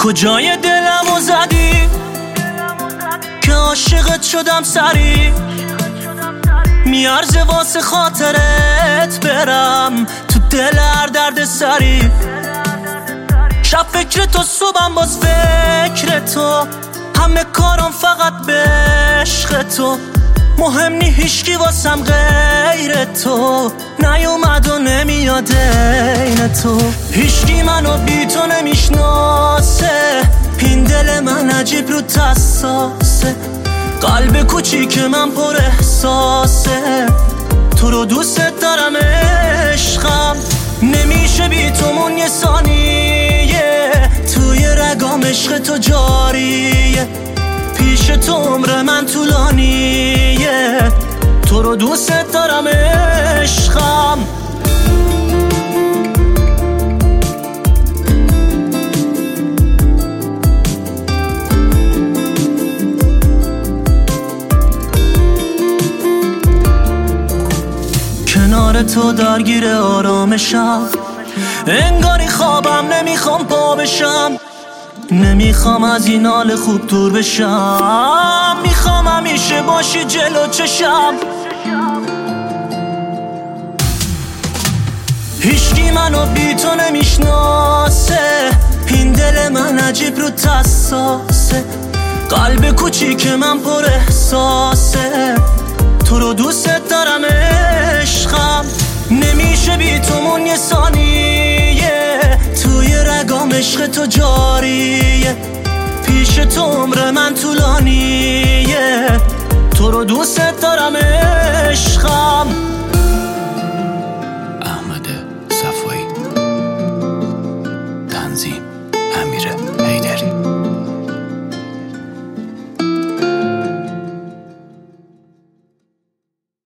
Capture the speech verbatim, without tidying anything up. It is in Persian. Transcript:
کجای دلمو زدی که عاشقت شدم سری، میارزه واسه خاطرت برم تو دل هر درد سری. شب فکر تو صبحم باز فکر تو، همه کارم فقط به عشق تو. مهم نی هیچکی واسم غیر تو، نیومد و نمیاد این تو. هیچکی منو بی تو نمیشناسه، این دل من عجیب رو تساسه. قلب کوچیک من پر احساسه، تو رو دوست دارم عشقم. نمیشه بی تو مون یه ثانیه، توی رگام عشق تو جاریه. پیش تو عمر من طولانیه، تو رو دوست دارم عشقم. کنار تو درگیر آرامشم، انگاری خوابم نمیخوام پا بشم. نمیخوام از این حال خوب دور بشم، میخوام همیشه باشی جلو چشم. هیچکی منو بی تو نمیشناسه، این دل من عجیب رو تساسه. قلب کوچیک من پر احساسه، تو رو دوست دارم عشقم. نمیشه بی تو مون یه ثانیه، توی رگام عشق تو جاریه. پیش تو عمر من طولانیه، تو رو دوست دارم.